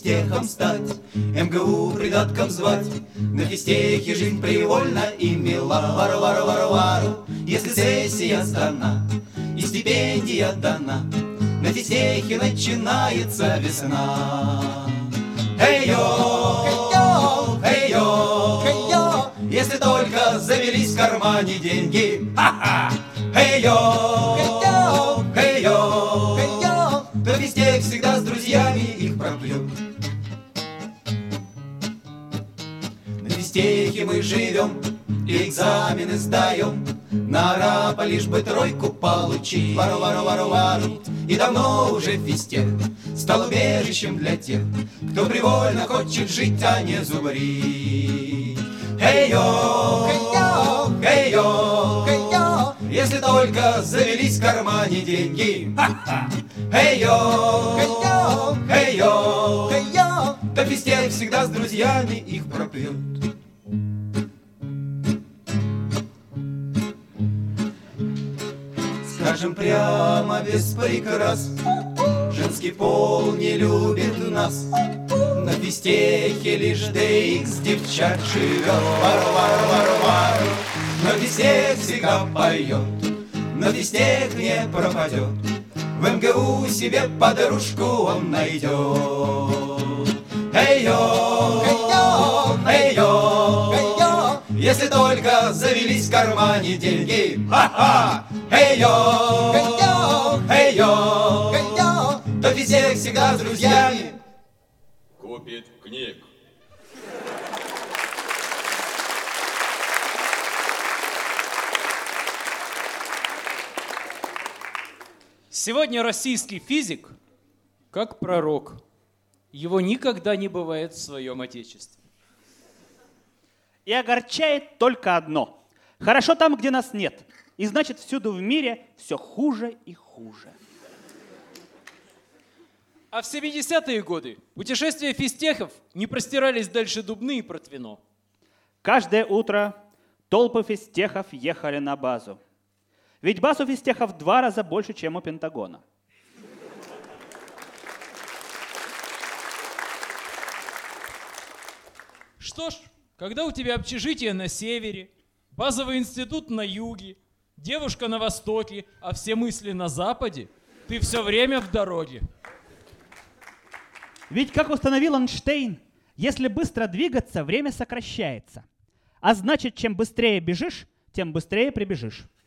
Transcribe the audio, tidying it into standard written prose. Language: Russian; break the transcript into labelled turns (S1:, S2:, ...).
S1: физтехом стать, МГУ придатком звать. На физтехе жизнь привольна и мила. Вару-вару-вару-вару, если сессия сдана и стипендия дана, на физтехе начинается весна. Эй-йо, эй-йо, эй-йо, если только завелись в кармане деньги. Ха-ха! Эй-йо, эй-йо, эй-йо, то физтех всегда с друзьями их пропьет. На физтехе мы живем и экзамены сдаем, на арапа лишь бы тройку получить. Вару-вару-вару-вару, и давно уже физтех стал убежищем для тех, кто привольно хочет жить, а не зубрить. Эй-йо, эй-йо, эй-йо, эй-йо, если только завелись в кармане деньги. Ха-ха! Эй-йо, эй-йо, эй-йо, эй-йо, то физтех всегда с друзьями их пропьет. Скажем прямо, без прикрас, женский пол не любит нас. На физтехе лишь DX девчат живет. Вару-вару-вару-вару, но физтех всегда поет, но физтех не пропадет. В МГУ себе подружку он найдет. Эй-йо, эй-йо, эй-йо, эй-йо, если только завелись в кармане деньги. Ха-ха! Эй-йо, эй-йо, эй-йо, эй-йо, то физтех всегда с друзьями
S2: купит книг.
S3: Сегодня российский физик как пророк. Его никогда не бывает в своем отечестве.
S4: И огорчает только одно. Хорошо там, где нас нет. И значит, всюду в мире все хуже и хуже.
S3: А в 70-е годы путешествия физтехов не простирались дальше Дубны и Протвино.
S4: Каждое утро толпы физтехов ехали на базу. Ведь баз у физтехов в 2 раза больше, чем у Пентагона.
S3: Что ж, когда у тебя общежитие на севере, базовый институт на юге, девушка на востоке, а все мысли на западе, ты все время в дороге.
S4: Ведь, как установил Эйнштейн, если быстро двигаться, время сокращается. А значит, чем быстрее бежишь, тем быстрее прибежишь.